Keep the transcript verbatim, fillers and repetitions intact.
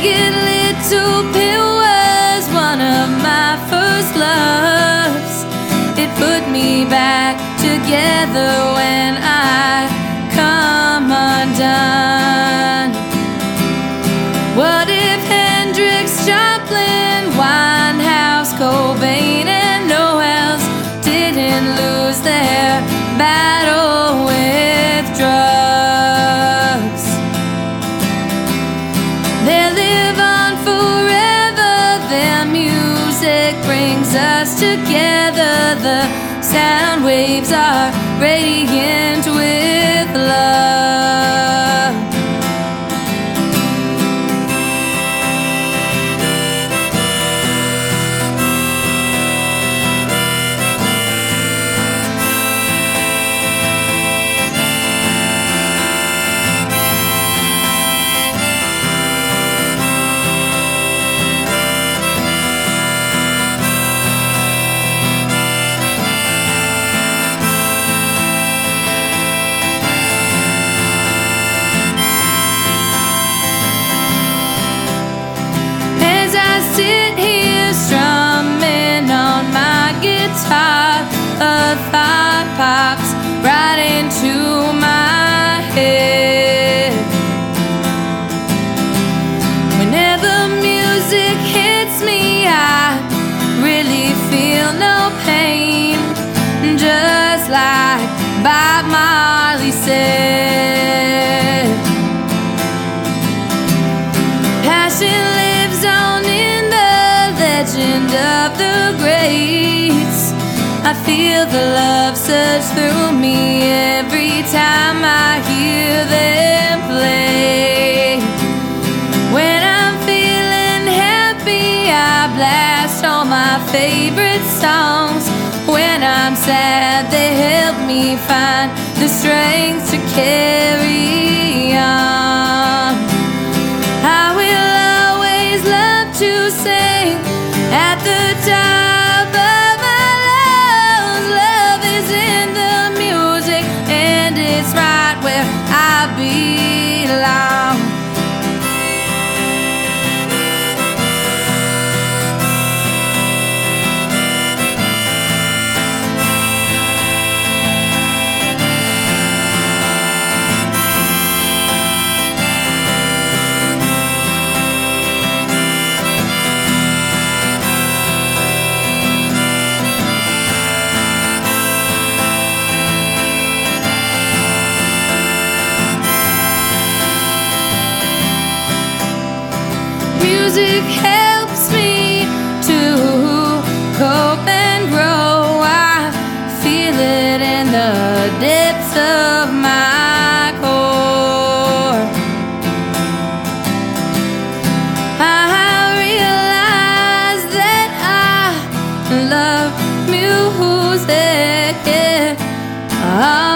Jagged Little Pill was one of my first loves. It put me back together when I come undone. What if Hendrix, Joplin, Winehouse, Cobain, and Noels didn't lose their battle with drugs? They live on forever, their music brings us together. The sound waves are radiant with love. Sit here strumming on my guitar, a thought pops right into my head. Whenever music hits me, I really feel no pain, just like Bob Marley said. Passion lives on in legend of the greats. I feel the love surge through me every time I hear them play. When I'm feeling happy, I blast all my favorite songs. When I'm sad, they help me find the strength to carry on. I will always love to sing at the top of my lungs. Love is in the music, and it's right where I belong. Music helps me to cope and grow. I feel it in the depths of my core. I realize that I love music. Yeah.